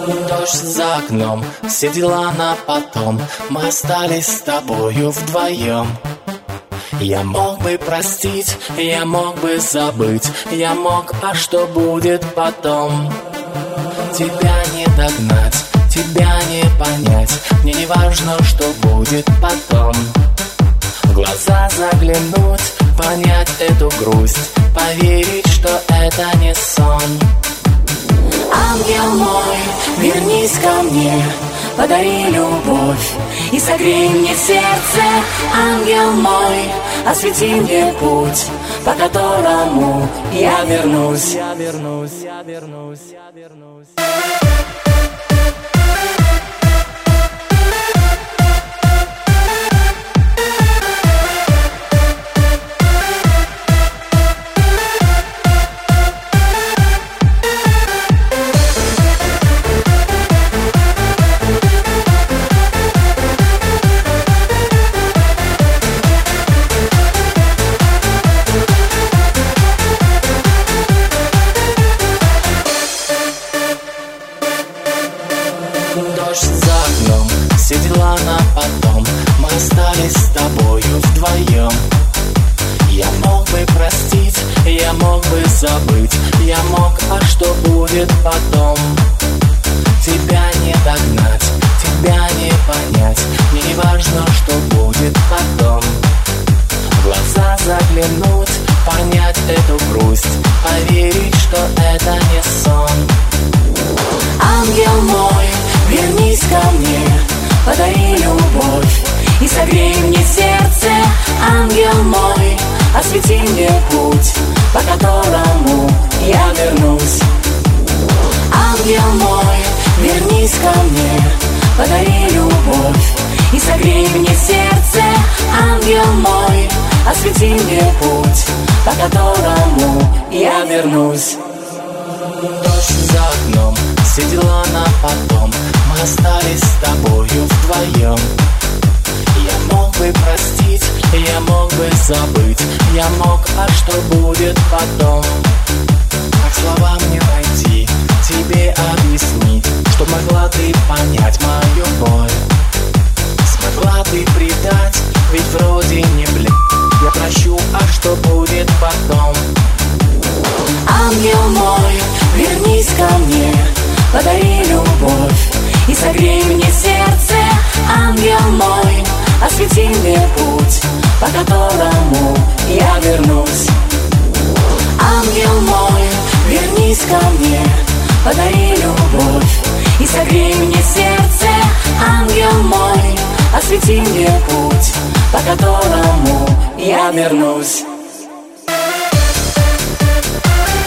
Дождь за окном, все дела на потом. Мы остались с тобою вдвоем. Я мог бы простить, я мог бы забыть, я мог, а что будет потом? Тебя не догнать, тебя не понять, мне не важно, что будет потом. В глаза заглянуть, понять эту грусть, поверить, что это не сон. Ангел мой, вернись ко мне, подари любовь и согрей мне сердце. Ангел мой, освети мне путь, по которому я вернусь. Дождь за окном, все дела на потом. Мы остались с тобою вдвоем. Я мог бы простить, я мог бы забыть, я мог, а что будет потом? Тебя не догнать, тебя не понять, мне не важно, что будет потом. В глаза заглянуть, понять эту грусть, поверить, что это не сон. Ангел мой, вернись ко мне, подари любовь и согрей мне сердце. Ангел мой, освети мне путь, по которому я вернусь. Ангел мой, вернись ко мне, подари любовь и согрей мне сердце. Ангел мой, освети мне путь, по которому я вернусь. Дождь за окном, все дела на потом. Мы остались с тобою вдвоем. Я мог бы простить, я мог бы забыть, я мог, а что будет потом? Как слова мне найти, тебе объяснить, что могла ты понять мою боль? Смогла ты предать, ведь вроде не блин. Я прощу, а что будет потом? Ангел мой, вернись ко мне, подари любовь и согрей мне сердце. Ангел мой, освети мне путь, по которому я вернусь. Ангел мой, вернись ко мне, подари любовь и согрей мне сердце. Ангел мой, освети мне путь, по которому я вернусь.